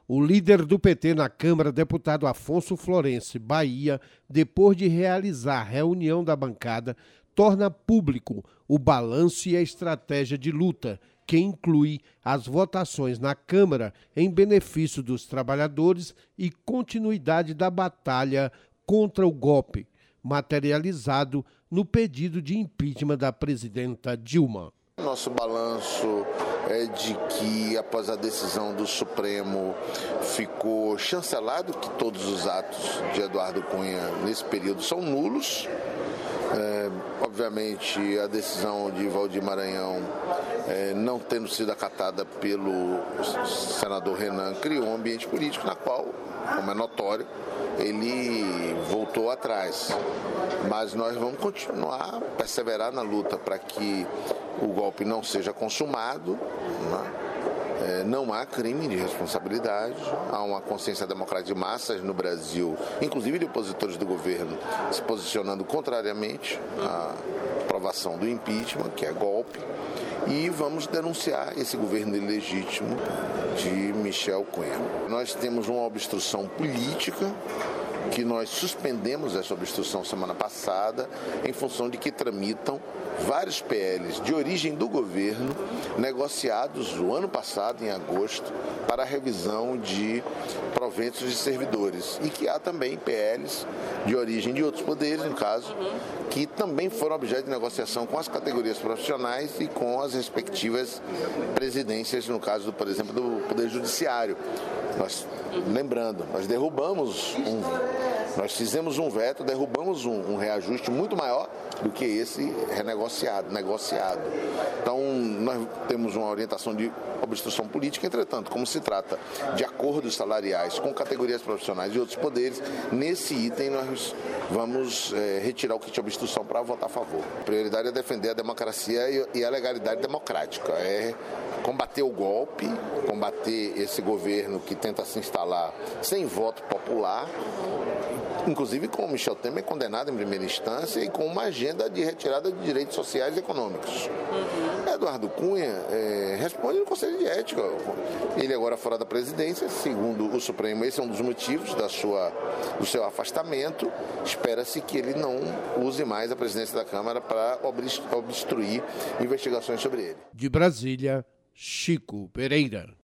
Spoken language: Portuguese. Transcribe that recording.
O líder do PT na Câmara, deputado Afonso Florencio, Bahia, depois de realizar a reunião da bancada, torna público o balanço e a estratégia de luta, que inclui as votações na Câmara em benefício dos trabalhadores e continuidade da batalha contra o golpe, materializado no pedido de impeachment da presidenta Dilma. Nosso balanço é de que, após a decisão do Supremo, ficou chancelado que todos os atos de Eduardo Cunha nesse período são nulos. Obviamente, a decisão de Valdir Maranhão, não tendo sido acatada pelo senador Renan, criou um ambiente político na qual, como é notório, ele voltou atrás. Mas nós vamos continuar, perseverar na luta para que o golpe não seja consumado, né? Não há crime de responsabilidade, há uma consciência democrática de massas no Brasil, inclusive de opositores do governo, se posicionando contrariamente à aprovação do impeachment, que é golpe, e vamos denunciar esse governo ilegítimo de Michel Cunha. Nós temos uma obstrução política, que nós suspendemos essa obstrução semana passada, em função de que tramitam vários PLs de origem do governo, negociados o ano passado, em agosto, para a revisão de proventos de servidores. E que há também PLs de origem de outros poderes, no caso, que também foram objeto de negociação com as categorias profissionais e com as respectivas presidências, no caso, por exemplo, do Poder Judiciário. Lembrando, nós fizemos um veto, derrubamos um reajuste muito maior do que esse negociado. Então, nós temos uma orientação de obstrução política, entretanto, como se trata de acordos salariais com categorias profissionais e outros poderes, nesse item nós vamos retirar o kit de obstrução para votar a favor. A prioridade é defender a democracia e a legalidade democrática, é combater o golpe, combater esse governo que tenta se instalar sem voto popular, inclusive com o Michel Temer condenado em primeira instância e com uma agenda de retirada de direitos sociais e econômicos. Eduardo Cunha responde no Conselho de Ética. Ele agora fora da presidência, segundo o Supremo, esse é um dos motivos do seu afastamento. Espera-se que ele não use mais a presidência da Câmara para obstruir investigações sobre ele. De Brasília, Chico Pereira.